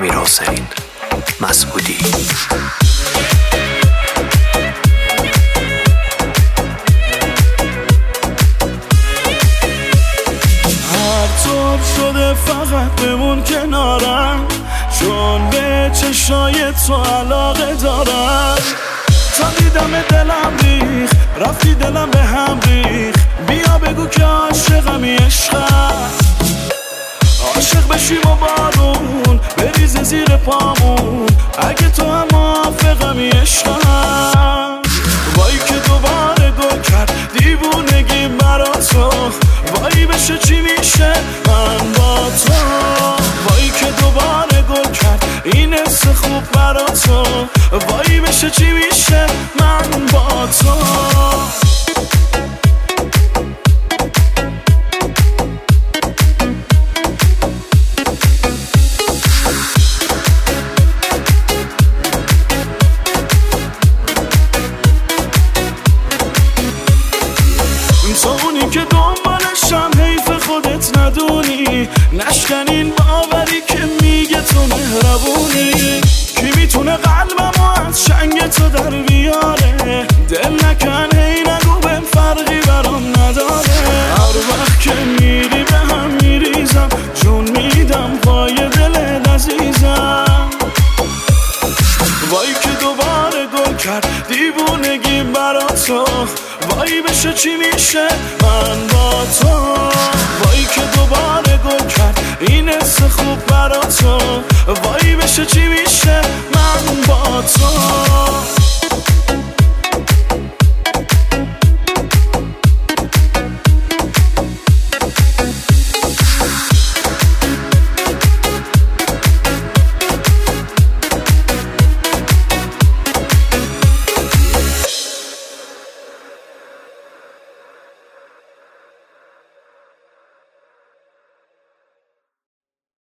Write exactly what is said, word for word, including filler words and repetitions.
امیرحسین مسعودی. هر طور شده فقط بمون کنارم، چون به چشای تو علاقه دارم. تا دیدم دلم ریخ، رفتی دلم به هم ریخ. بیا بگو که عاشقمی عشقم، عاشق بشیم و بارون بریز زیر پامون. اگه تو هم موافقمی عشقم، وای که دوباره گل کرد دیوونگیم برا تو. وای بشه چی میشه من با تو، وای که دوباره گل کرد این حس خوب برا تو. وای بشه چی میشه من با تو. تو اونی که دنبالشم، حیف خودت ندونی. نشکنین باوری که میگه تو مهربونی. کی میتونه قلبمو از شنگ تو در بیاره؟ دل نکن هی نگو بهم فرقی برام نداره. هر وقت که میری به هم میریزم، جون میدم پای دل عزیزم. وای که دوباره گل کرد دیوونگیم برا تو. وای بشه چی میشه من با تو. وای که دوباره گل کرد این حس خوب برا تو. وای بشه چی میشه من با تو.